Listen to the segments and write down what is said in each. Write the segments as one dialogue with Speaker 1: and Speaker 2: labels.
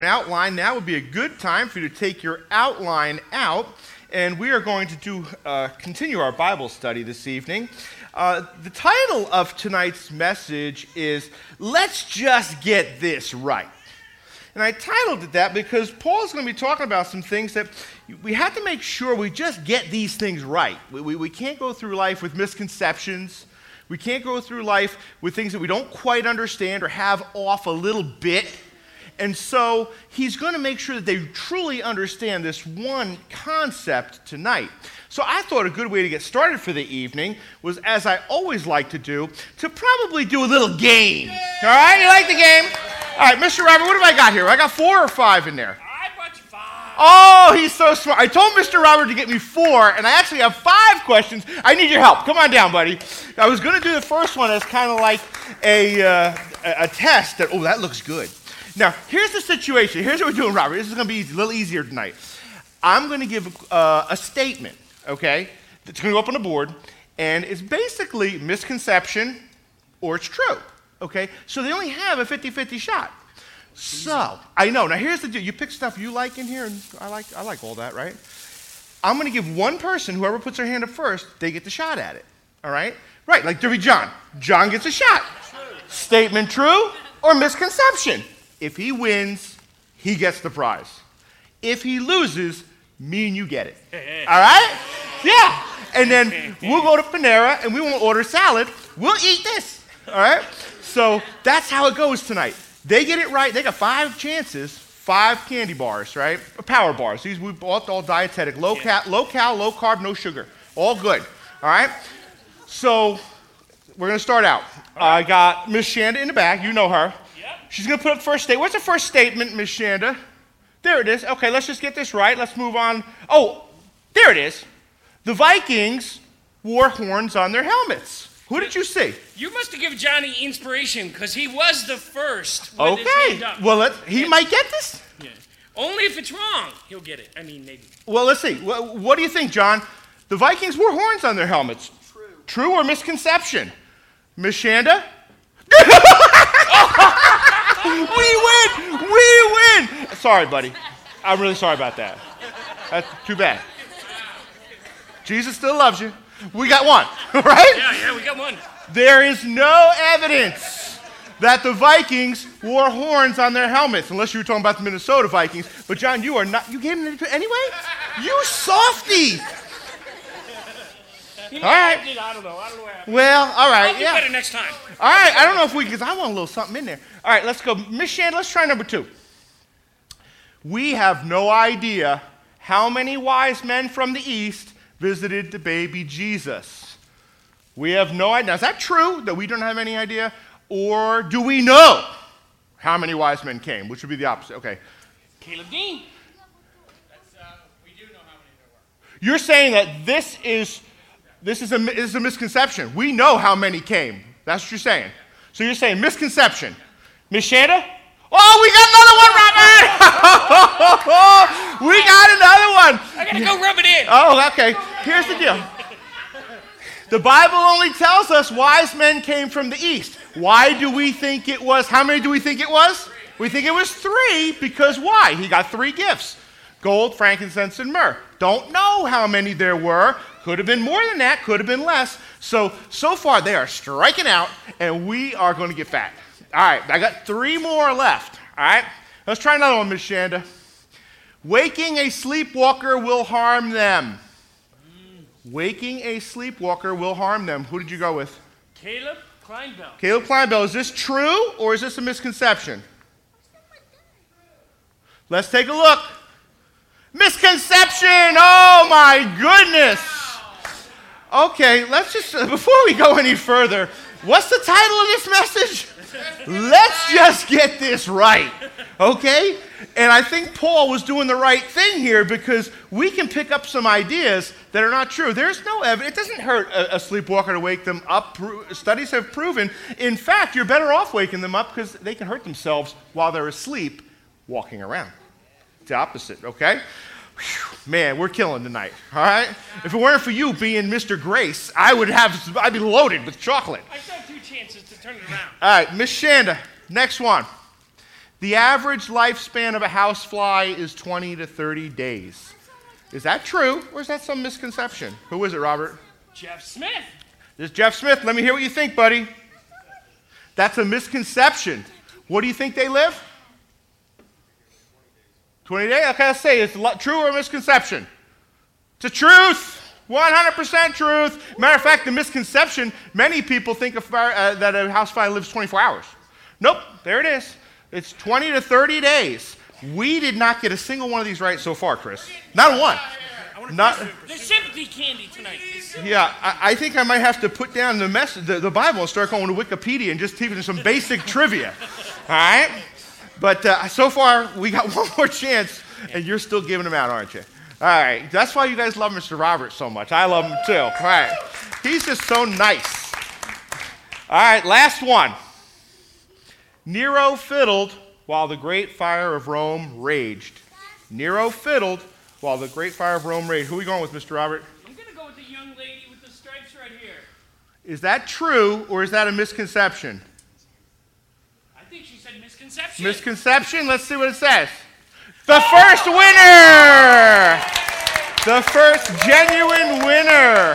Speaker 1: Outline, now would be a good time for you to take your outline out, and we are going to continue our Bible study this evening. The title of tonight's message is, Let's Just Get This Right. And I titled it that because Paul's going to be talking about some things that we have to make sure we just get these things right. We can't go through life with misconceptions. We can't go through life with things that we don't quite understand or have off a little bit. And so he's going to make sure that they truly understand this one concept tonight. So I thought a good way to get started for the evening was, as I always like to do, to probably do a little game. All right? You like the game? All right, Mr. Robert, what have I got here? I got 4 or 5 in there?
Speaker 2: I brought you 5.
Speaker 1: Oh, he's so smart. I told Mr. Robert to get me 4, and I actually have 5 questions. I need your help. Come on down, buddy. I was going to do the first one as kind of like a test that, oh, that looks good. Now, here's the situation. Here's what we're doing, Robert. This is going to be a little easier tonight. I'm going to give a statement, okay? It's going to go up on the board, and it's basically misconception or it's true, okay? So they only have a 50-50 shot. So, I know. Now, here's the deal. You pick stuff you like in here, and I like all that, right? I'm going to give one person, whoever puts their hand up first, they get the shot at it, all right? Right, like Derby John. John gets a shot.
Speaker 2: True.
Speaker 1: Statement true or misconception? If he wins, he gets the prize. If he loses, me and you get it. All right? Yeah. And then we'll go to Panera and we won't order salad. We'll eat this. All right? So that's how it goes tonight. They get it right. They got 5 chances, 5 candy bars, right? Power bars. These we bought all dietetic, low cal, low carb, no sugar. All good. All right? So we're going to start out. I got Miss Shanda in the back. You know her. She's going to put up the first statement. What's the first statement, Miss Shanda? There it is. Okay, let's just get this right. Let's move on. Oh, there it is. The Vikings wore horns on their helmets. Who did you see?
Speaker 2: You must have given Johnny inspiration because he was the first.
Speaker 1: Okay. Well, he might get this.
Speaker 2: Yeah. Only if it's wrong, he'll get it. I mean, maybe.
Speaker 1: Well, let's see. What do you think, John? The Vikings wore horns on their helmets.
Speaker 2: True.
Speaker 1: True or misconception? Miss Shanda? We win! Sorry, buddy. I'm really sorry about that. That's too bad. Jesus still loves you. We got one, right?
Speaker 2: Yeah, we got one.
Speaker 1: There is no evidence that the Vikings wore horns on their helmets, unless you were talking about the Minnesota Vikings. But, John, you are not. You gave them anyway? You softy!
Speaker 2: All
Speaker 1: right.
Speaker 2: I don't know what happened.
Speaker 1: Well, all right.
Speaker 2: I'll do better next time.
Speaker 1: All right. I don't know if because I want a little something in there. All right, let's go. Miss Shanda, let's try number 2. We have no idea how many wise men from the east visited the baby Jesus. We have no idea. Now, is that true, that we don't have any idea? Or do we know how many wise men came, which would be the opposite? Okay.
Speaker 2: Caleb Dean.
Speaker 3: We do know how many there were.
Speaker 1: You're saying that this is a misconception. We know how many came. That's what you're saying. So you're saying misconception. Miss Shanda? Oh, we got another one, Robert! We got another one.
Speaker 2: I got to go rub it in.
Speaker 1: Oh, okay. Here's the deal. The Bible only tells us wise men came from the east. Why do we think it was? How many do we think it was?
Speaker 3: 3.
Speaker 1: We think it was 3 because why? He got 3 gifts. Gold, frankincense, and myrrh. Don't know how many there were. Could have been more than that. Could have been less. So far they are striking out, and we are going to get fat. All right, I got 3 more left. All right, let's try another one, Miss Shanda. Waking a sleepwalker will harm them. Waking a sleepwalker will harm them. Who did you go with?
Speaker 2: Caleb Kleinbell.
Speaker 1: Caleb Kleinbell. Is this true, or is this a misconception? Let's take a look. Misconception! Oh, my goodness! Okay, let's just, before we go any further, what's the title of this message? Let's just get this right, okay? And I think Paul was doing the right thing here because we can pick up some ideas that are not true. There's no evidence. It doesn't hurt a sleepwalker to wake them up. Studies have proven, in fact, you're better off waking them up because they can hurt themselves while they're asleep walking around. It's the opposite, okay? Man, we're killing tonight, all right? If it weren't for you being Mr. Grace, I'd be loaded with chocolate.
Speaker 2: I got 2 chances to turn it around.
Speaker 1: All right, Miss Shanda, next one. The average lifespan of a housefly is 20 to 30 days. Is that true, or is that some misconception? Who is it, Robert?
Speaker 2: Jeff Smith.
Speaker 1: This is Jeff Smith. Let me hear what you think, buddy. That's a misconception. What do you think they live? 20 days? Okay, let's say, is it true or a misconception? It's a truth. 100% truth. Matter of fact, the misconception, many people think that a housefly lives 24 hours. Nope, there it is. It's 20 to 30 days. We did not get a single one of these right so far, Chris. Not one.
Speaker 2: There's sympathy candy tonight.
Speaker 1: Yeah, I think I might have to put down the Bible and start going to Wikipedia and just teaching some basic trivia. All right? But so far, we got one more chance, and you're still giving them out, aren't you? All right. That's why you guys love Mr. Robert so much. I love him too. All right. He's just so nice. All right, last one. Nero fiddled while the great fire of Rome raged. Nero fiddled while the great fire of Rome raged. Who are we going with, Mr. Robert?
Speaker 2: I'm going to go with the young lady with the stripes right here.
Speaker 1: Is that true, or is that a misconception?
Speaker 2: I think she said misconception.
Speaker 1: Misconception? Let's see what it says. The first winner! The first genuine winner.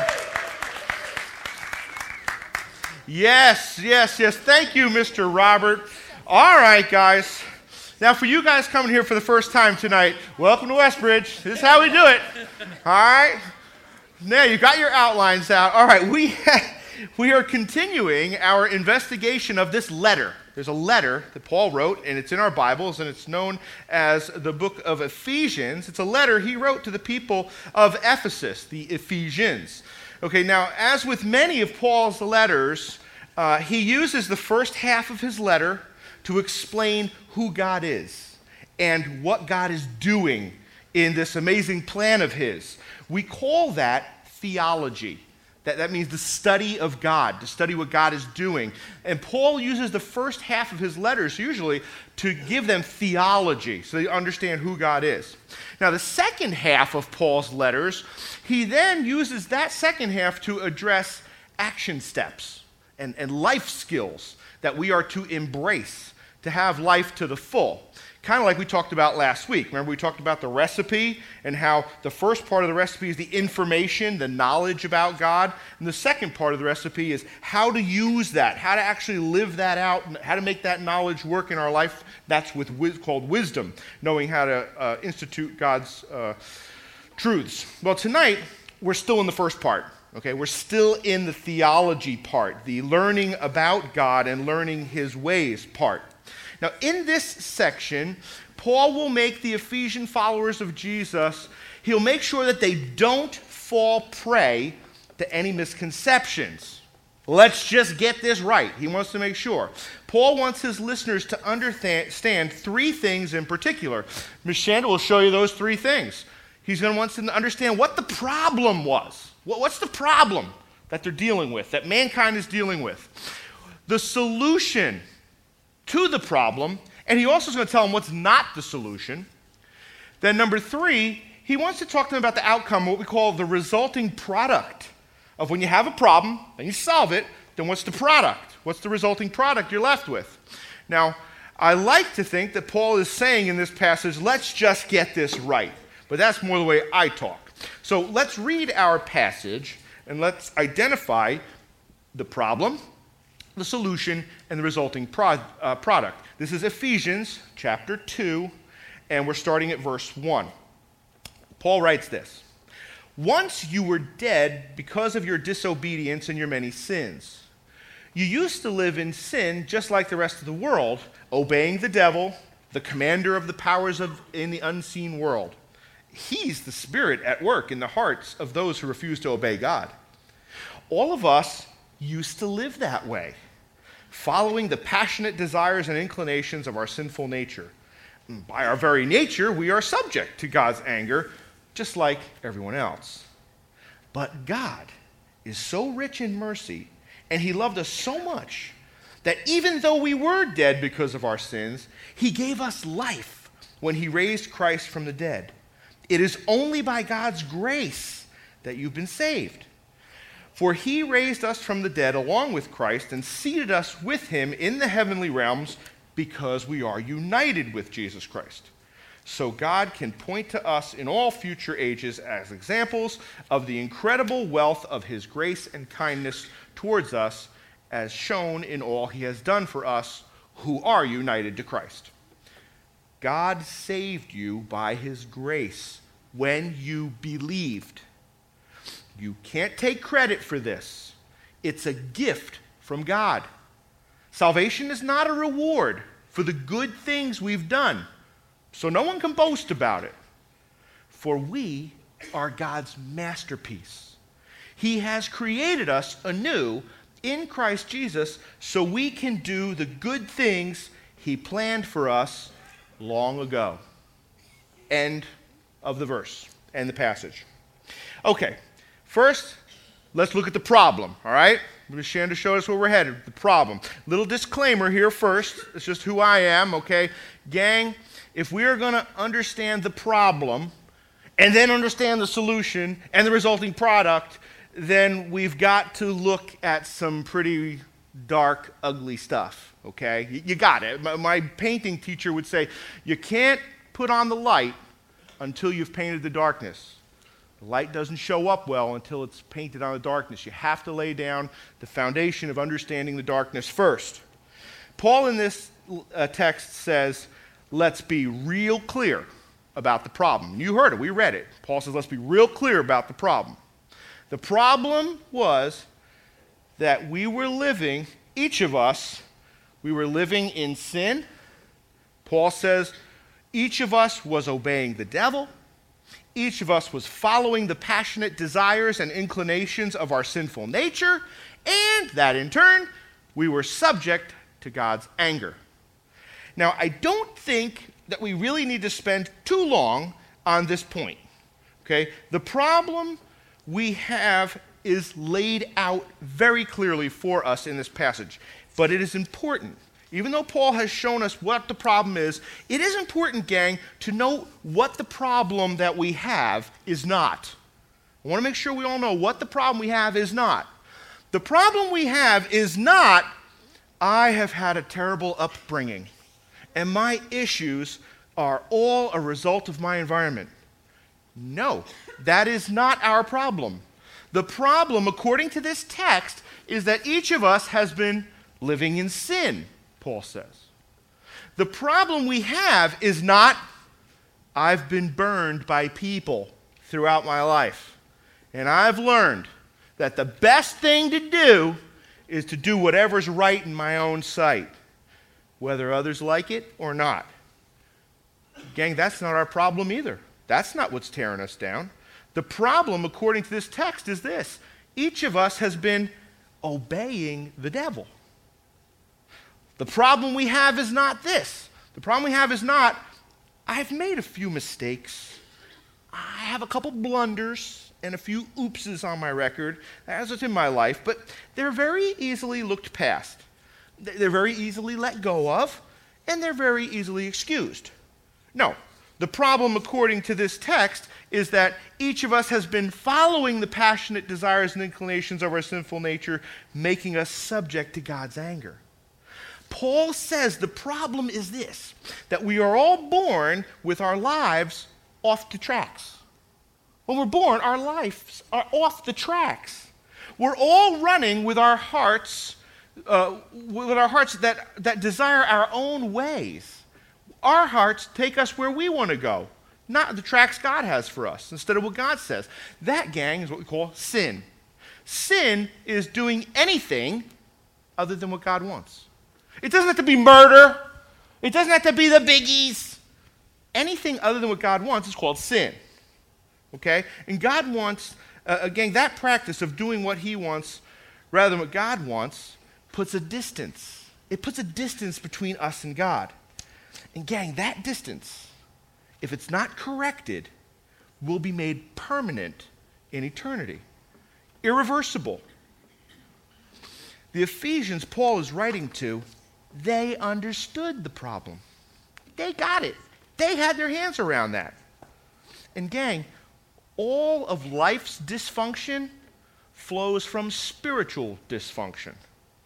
Speaker 1: Yes. Thank you, Mr. Robert. All right, guys. Now, for you guys coming here for the first time tonight, welcome to Westbridge. This is how we do it. All right? Now, you got your outlines out. All right, we are continuing our investigation of this letter. There's a letter that Paul wrote, and it's in our Bibles, and it's known as the book of Ephesians. It's a letter he wrote to the people of Ephesus, the Ephesians. Okay, now, as with many of Paul's letters, he uses the first half of his letter to explain who God is and what God is doing in this amazing plan of his. We call that theology. That means the study of God, to study what God is doing. And Paul uses the first half of his letters usually to give them theology so they understand who God is. Now, the second half of Paul's letters, he then uses that second half to address action steps and life skills that we are to embrace to have life to the full. Kind of like we talked about last week. Remember, we talked about the recipe and how the first part of the recipe is the information, the knowledge about God. And the second part of the recipe is how to use that, how to actually live that out, how to make that knowledge work in our life. That's called wisdom, knowing how to institute God's truths. Well, tonight, we're still in the first part. Okay, we're still in the theology part, the learning about God and learning his ways part. Now, in this section, Paul will make the Ephesian followers of Jesus, he'll make sure that they don't fall prey to any misconceptions. Let's just get this right. He wants to make sure. Paul wants his listeners to understand three things in particular. Ms. Shanda will show you those three things. He's going to want them to understand what the problem was. What's the problem that they're dealing with, that mankind is dealing with? The solution to the problem, and he also is going to tell them what's not the solution. Then number three, he wants to talk to them about the outcome, what we call the resulting product of when you have a problem and you solve it, then what's the product? What's the resulting product you're left with? Now, I like to think that Paul is saying in this passage, let's just get this right. But that's more the way I talk. So let's read our passage and let's identify the problem, the solution, and the resulting product. This is Ephesians chapter 2, and we're starting at verse 1. Paul writes this: "Once you were dead because of your disobedience and your many sins. You used to live in sin just like the rest of the world, obeying the devil, the commander of the powers in the unseen world. He's the spirit at work in the hearts of those who refuse to obey God. All of us used to live that way, following the passionate desires and inclinations of our sinful nature. By our very nature, we are subject to God's anger, just like everyone else. But God is so rich in mercy, and he loved us so much, that even though we were dead because of our sins, he gave us life when he raised Christ from the dead. It is only by God's grace that you've been saved. For he raised us from the dead along with Christ and seated us with him in the heavenly realms because we are united with Jesus Christ. So God can point to us in all future ages as examples of the incredible wealth of his grace and kindness towards us, as shown in all he has done for us who are united to Christ. God saved you by his grace when you believed. You can't take credit for this. It's a gift from God. Salvation is not a reward for the good things we've done, so no one can boast about it. For we are God's masterpiece. He has created us anew in Christ Jesus so we can do the good things he planned for us long ago. End of the verse and the passage. Okay, first, let's look at the problem, all right? Shanda showed us where we're headed, the problem. Little disclaimer here first. It's just who I am, okay? Gang, if we are going to understand the problem and then understand the solution and the resulting product, then we've got to look at some pretty dark, ugly stuff, okay? You got it. My painting teacher would say, you can't put on the light until you've painted the darkness. The light doesn't show up well until it's painted on the darkness. You have to lay down the foundation of understanding the darkness first. Paul in this text says, let's be real clear about the problem. You heard it. We read it. Paul says, let's be real clear about the problem. The problem was that we were living, each of us, we were living in sin. Paul says each of us was obeying the devil. Each of us was following the passionate desires and inclinations of our sinful nature, and that in turn, we were subject to God's anger. Now, I don't think that we really need to spend too long on this point, okay? The problem we have is laid out very clearly for us in this passage, but it is important. Even though Paul has shown us what the problem is, it is important, gang, to know what the problem that we have is not. I want to make sure we all know what the problem we have is not. The problem we have is not, I have had a terrible upbringing, and my issues are all a result of my environment. No, that is not our problem. The problem, according to this text, is that each of us has been living in sin, Paul says. The problem we have is not, I've been burned by people throughout my life, and I've learned that the best thing to do is to do whatever's right in my own sight, whether others like it or not. Gang, that's not our problem either. That's not what's tearing us down. The problem, according to this text, is this. Each of us has been obeying the devil. The problem we have is not this. The problem we have is not, I've made a few mistakes. I have a couple blunders and a few oopses on my record, as it's in my life, but they're very easily looked past. They're very easily let go of, and they're very easily excused. No, the problem, according to this text, is that each of us has been following the passionate desires and inclinations of our sinful nature, making us subject to God's anger. Paul says the problem is this, that we are all born with our lives off the tracks. When we're born, our lives are off the tracks. We're all running with our hearts, that desire our own ways. Our hearts take us where we want to go, not the tracks God has for us, instead of what God says. That, gang, is what we call sin. Sin is doing anything other than what God wants. It doesn't have to be murder. It doesn't have to be the biggies. Anything other than what God wants is called sin. Okay? And God wants, again, that practice of doing what he wants rather than what God wants puts a distance. It puts a distance between us and God. And gang, that distance, if it's not corrected, will be made permanent in eternity. Irreversible. The Ephesians Paul is writing to, they understood the problem. They got it. They had their hands around that. And gang, all of life's dysfunction flows from spiritual dysfunction.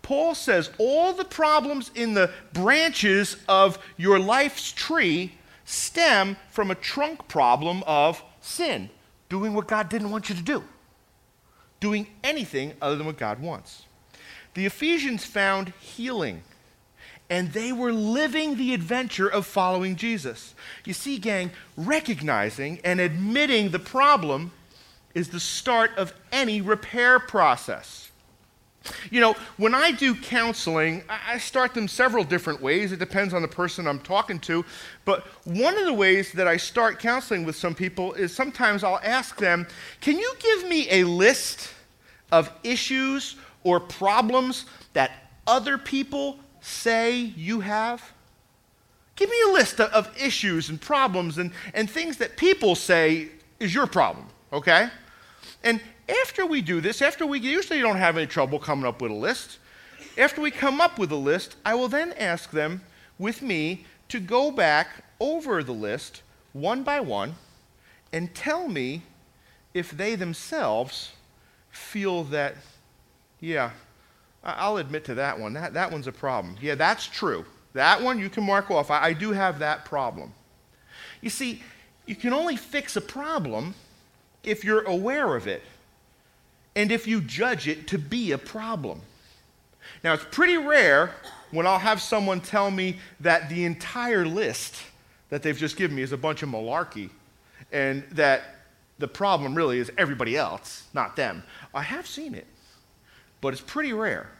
Speaker 1: Paul says all the problems in the branches of your life's tree stem from a trunk problem of sin, doing what God didn't want you to do, doing anything other than what God wants. The Ephesians found healing, and they were living the adventure of following Jesus. You see, gang, recognizing and admitting the problem is the start of any repair process. You know, when I do counseling, I start them several different ways. It depends on the person I'm talking to. But one of the ways that I start counseling with some people is sometimes I'll ask them, can you give me a list of issues or problems that other people say you have? Give me a list of issues and problems and things that people say is your problem, okay? And after we do this, we usually don't have any trouble coming up with a list. After we come up with a list, I will then ask them with me to go back over the list one by one and tell me if they themselves feel that, yeah, I'll admit to that one. That one's a problem. Yeah, that's true. That one you can mark off. I do have that problem. You see, you can only fix a problem if you're aware of it and if you judge it to be a problem. Now, it's pretty rare when I'll have someone tell me that the entire list that they've just given me is a bunch of malarkey and that the problem really is everybody else, not them. I have seen it, but it's pretty rare.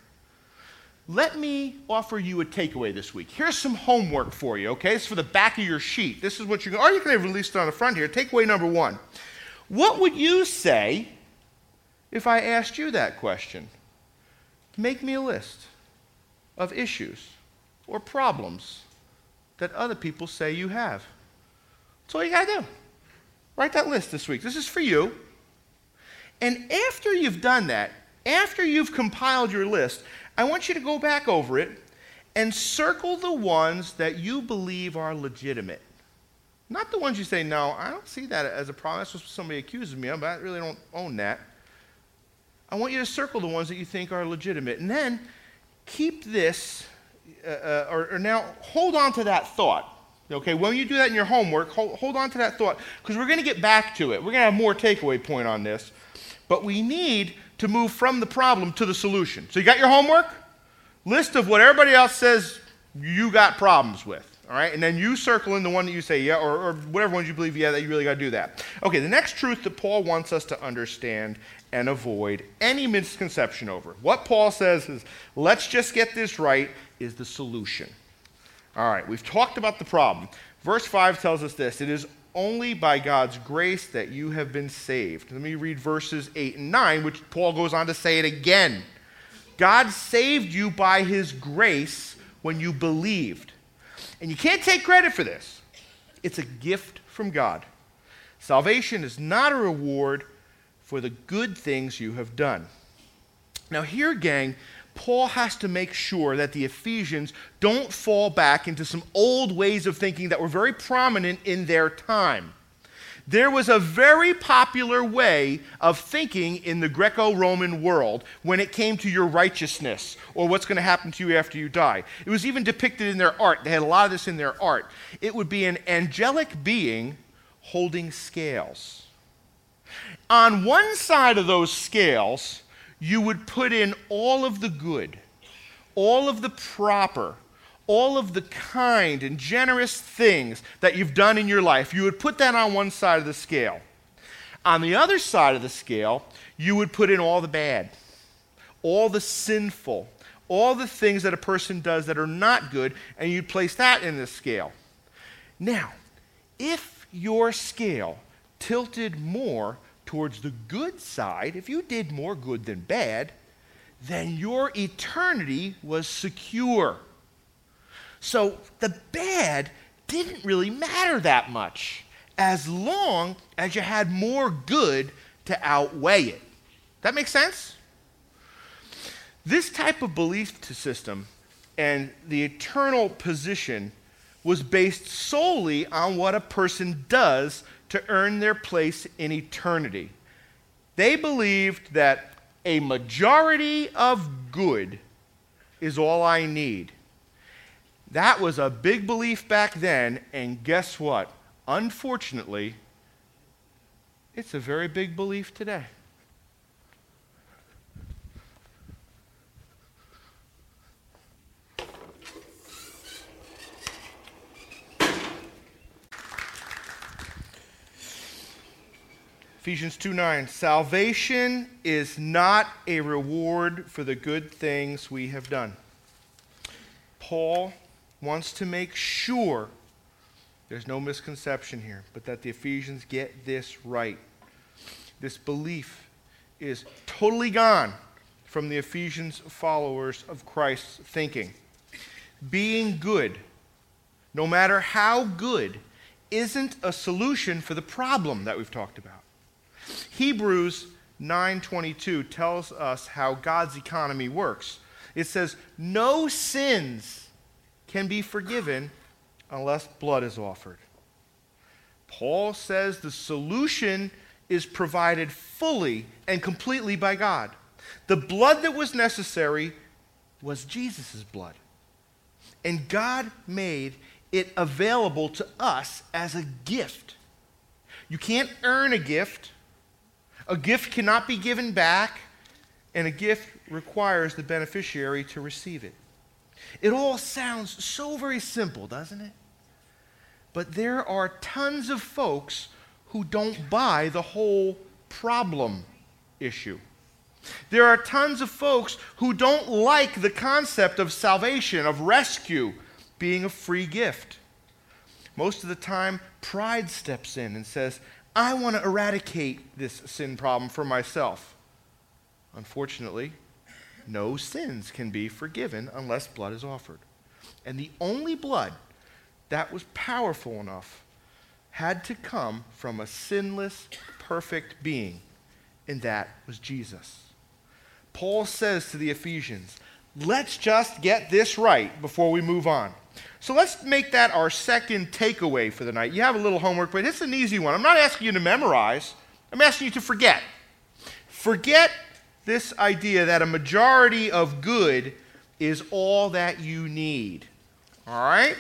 Speaker 1: Let me offer you a takeaway this week. Here's some homework for you, okay? It's for the back of your sheet. This is what you're going to, or you can have released it on the front here. Takeaway number 1. What would you say if I asked you that question? Make me a list of issues or problems that other people say you have. That's all you got to do. Write that list this week. This is for you. And after you've done that, after you've compiled your list, I want you to go back over it and circle the ones that you believe are legitimate. Not the ones you say, no, I don't see that as a problem. That's what somebody accuses me of, but I really don't own that. I want you to circle the ones that you think are legitimate. And then keep this, or now hold on to that thought. Okay, when you do that in your homework, hold on to that thought, because we're going to get back to it. We're going to have more takeaway point on this. But we need to move from the problem to the solution. So you got your homework? List of what everybody else says you got problems with. All right, and then you circle in the one that you say, yeah, or whatever ones you believe, yeah, that you really got to do that. Okay, the next truth that Paul wants us to understand and avoid any misconception over. What Paul says is, let's just get this right, is the solution. All right, we've talked about the problem. Verse 5 tells us this: it is only by God's grace that you have been saved. Let me read verses 8 and 9, which Paul goes on to say it again. God saved you by his grace when you believed. And you can't take credit for this. It's a gift from God. Salvation is not a reward for the good things you have done. Now here, gang, Paul has to make sure that the Ephesians don't fall back into some old ways of thinking that were very prominent in their time. There was a very popular way of thinking in the Greco-Roman world when it came to your righteousness or what's going to happen to you after you die. It was even depicted in their art. They had a lot of this in their art. It would be an angelic being holding scales. On one side of those scales, you would put in all of the good, all of the proper, all of the kind and generous things that you've done in your life. You would put that on one side of the scale. On the other side of the scale, you would put in all the bad, all the sinful, all the things that a person does that are not good, and you'd place that in the scale. Now, if your scale tilted more towards the good side, if you did more good than bad, then your eternity was secure. So the bad didn't really matter that much as long as you had more good to outweigh it. That makes sense? This type of belief system and the eternal position was based solely on what a person does to earn their place in eternity. They believed that a majority of good is all I need. That was a big belief back then, and guess what? Unfortunately, it's a very big belief today. Ephesians 2:9, salvation is not a reward for the good things we have done. Paul wants to make sure there's no misconception here, but that the Ephesians get this right. This belief is totally gone from the Ephesians followers of Christ's thinking. Being good, no matter how good, isn't a solution for the problem that we've talked about. Hebrews 9:22 tells us how God's economy works. It says, no sins can be forgiven unless blood is offered. Paul says the solution is provided fully and completely by God. The blood that was necessary was Jesus' blood. And God made it available to us as a gift. You can't earn a gift. A gift cannot be given back, and a gift requires the beneficiary to receive it. It all sounds so very simple, doesn't it? But there are tons of folks who don't buy the whole problem issue. There are tons of folks who don't like the concept of salvation, of rescue, being a free gift. Most of the time, pride steps in and says, I want to eradicate this sin problem for myself. Unfortunately, no sins can be forgiven unless blood is offered. And the only blood that was powerful enough had to come from a sinless, perfect being, and that was Jesus. Paul says to the Ephesians, let's just get this right before we move on. So let's make that our second takeaway for the night. You have a little homework, but it's an easy one. I'm not asking you to memorize. I'm asking you to forget. Forget this idea that a majority of good is all that you need. All right?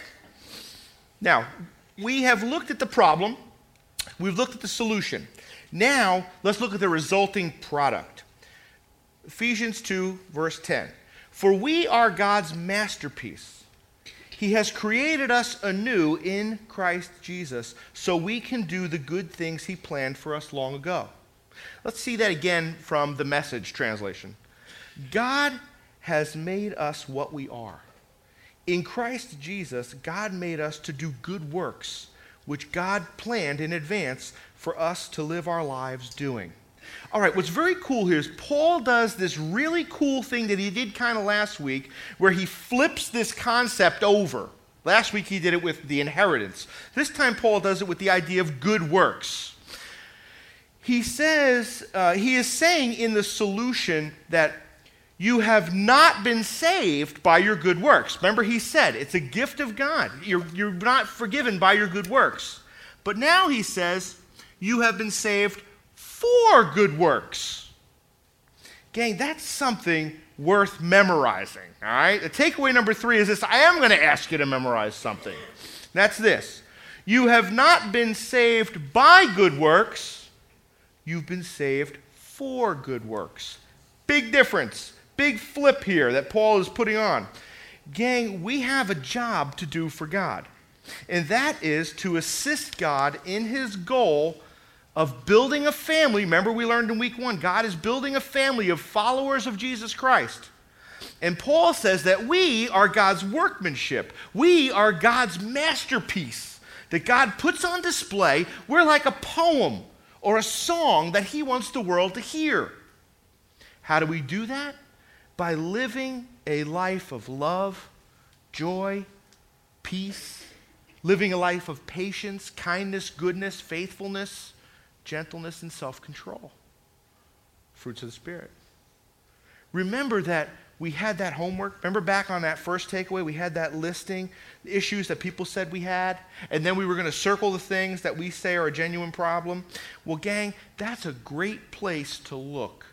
Speaker 1: Now, we have looked at the problem. We've looked at the solution. Now, let's look at the resulting product. Ephesians 2, verse 10. For we are God's masterpiece. He has created us anew in Christ Jesus so we can do the good things he planned for us long ago. Let's see that again from the Message translation. God has made us what we are. In Christ Jesus, God made us to do good works, which God planned in advance for us to live our lives doing. All right, what's very cool here is Paul does this really cool thing that he did kind of last week where he flips this concept over. Last week he did it with the inheritance. This time Paul does it with the idea of good works. He says, he is saying in the solution that you have not been saved by your good works. Remember he said it's a gift of God. You're not forgiven by your good works. But now he says you have been saved for good works. Gang, that's something worth memorizing, all right? The takeaway number 3 is this. I am going to ask you to memorize something. That's this. You have not been saved by good works. You've been saved for good works. Big difference. Big flip here that Paul is putting on. Gang, we have a job to do for God. And that is to assist God in his goal of building a family. Remember we learned in week 1, God is building a family of followers of Jesus Christ. And Paul says that we are God's workmanship. We are God's masterpiece that God puts on display. We're like a poem or a song that he wants the world to hear. How do we do that? By living a life of love, joy, peace, living a life of patience, kindness, goodness, faithfulness, gentleness, and self-control. Fruits of the Spirit. Remember that we had that homework. Remember back on that first takeaway, we had that listing, the issues that people said we had, and then we were going to circle the things that we say are a genuine problem. Well, gang, that's a great place to look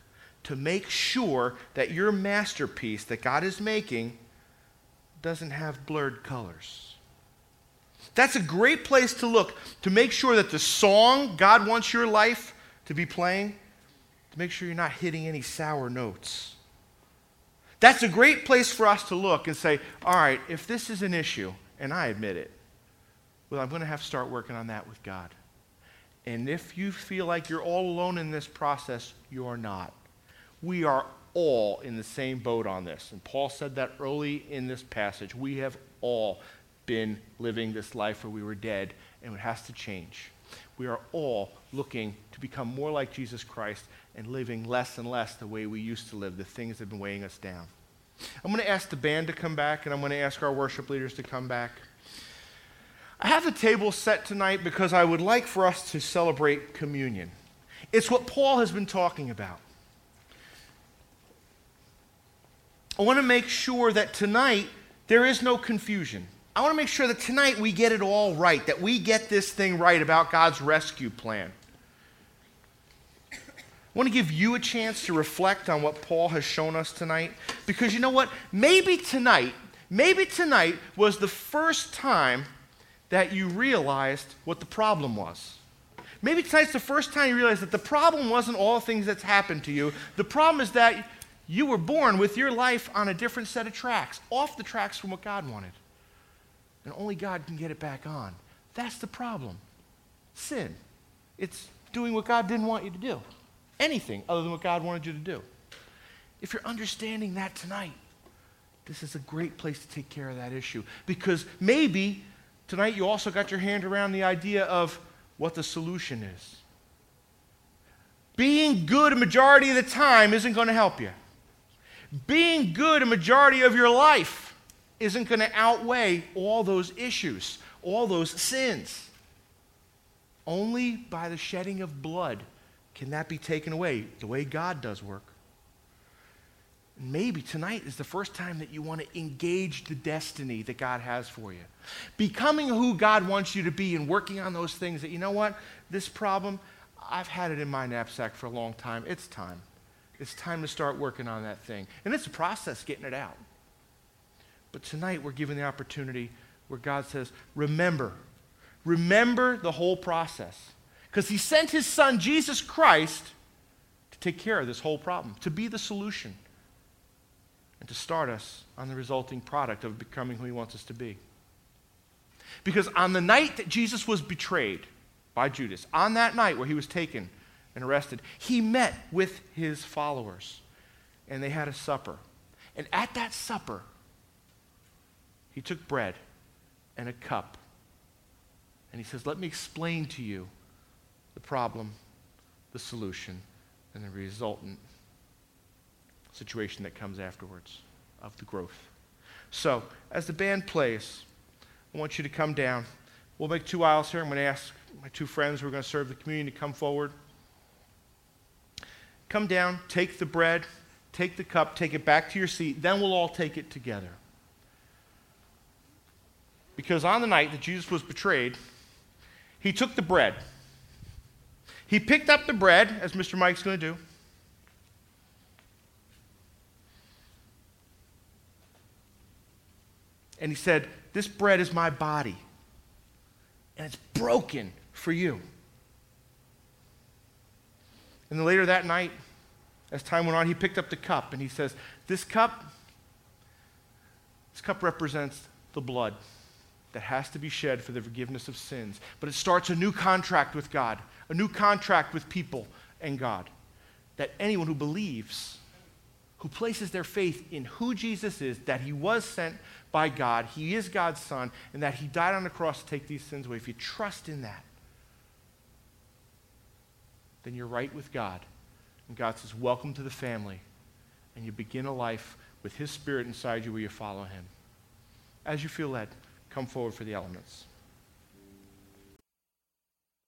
Speaker 1: to make sure that your masterpiece that God is making doesn't have blurred colors. That's a great place to look, to make sure that the song God wants your life to be playing, to make sure you're not hitting any sour notes. That's a great place for us to look and say, all right, if this is an issue, and I admit it, well, I'm going to have to start working on that with God. And if you feel like you're all alone in this process, you're not. We are all in the same boat on this. And Paul said that early in this passage. We have all been living this life where we were dead, and it has to change. We are all looking to become more like Jesus Christ and living less and less the way we used to live, the things that have been weighing us down. I'm going to ask the band to come back, and I'm going to ask our worship leaders to come back. I have the table set tonight because I would like for us to celebrate communion. It's what Paul has been talking about. I want to make sure that tonight there is no confusion. I want to make sure that tonight we get it all right, that we get this thing right about God's rescue plan. I want to give you a chance to reflect on what Paul has shown us tonight, because you know what? Maybe tonight was the first time that you realized what the problem was. Maybe tonight's the first time you realized that the problem wasn't all the things that's happened to you. The problem is that you were born with your life on a different set of tracks, off the tracks from what God wanted. And only God can get it back on. That's the problem. Sin. It's doing what God didn't want you to do. Anything other than what God wanted you to do. If you're understanding that tonight, this is a great place to take care of that issue. Because maybe tonight you also got your hand around the idea of what the solution is. Being good a majority of the time isn't going to help you. Being good a majority of your life isn't going to outweigh all those issues, all those sins. Only by the shedding of blood can that be taken away, the way God does work. Maybe tonight is the first time that you want to engage the destiny that God has for you. Becoming who God wants you to be and working on those things that, you know what, this problem, I've had it in my knapsack for a long time. It's time. It's time to start working on that thing. And it's a process getting it out. But tonight we're given the opportunity where God says, remember the whole process. Because he sent his son, Jesus Christ, to take care of this whole problem, to be the solution, and to start us on the resulting product of becoming who he wants us to be. Because on the night that Jesus was betrayed by Judas, on that night where he was taken and arrested, he met with his followers, and they had a supper. And at that supper, he took bread and a cup, and he says, let me explain to you the problem, the solution, and the resultant situation that comes afterwards of the growth. So, as the band plays, I want you to come down. We'll make 2 aisles here. I'm going to ask my 2 friends who are going to serve the communion to come forward. Come down, take the bread, take the cup, take it back to your seat. Then we'll all take it together. Because on the night that Jesus was betrayed, he took the bread. He picked up the bread, as Mr. Mike's going to do. And he said, this bread is my body, and it's broken for you. And then later that night, as time went on, he picked up the cup, and he says, this cup represents the blood that has to be shed for the forgiveness of sins. But it starts a new contract with God, a new contract with people and God, that anyone who believes, who places their faith in who Jesus is, that he was sent by God, he is God's son, and that he died on the cross to take these sins away. If you trust in that, then you're right with God. And God says, welcome to the family. And you begin a life with his Spirit inside you where you follow him. As you feel led, come forward for the elements.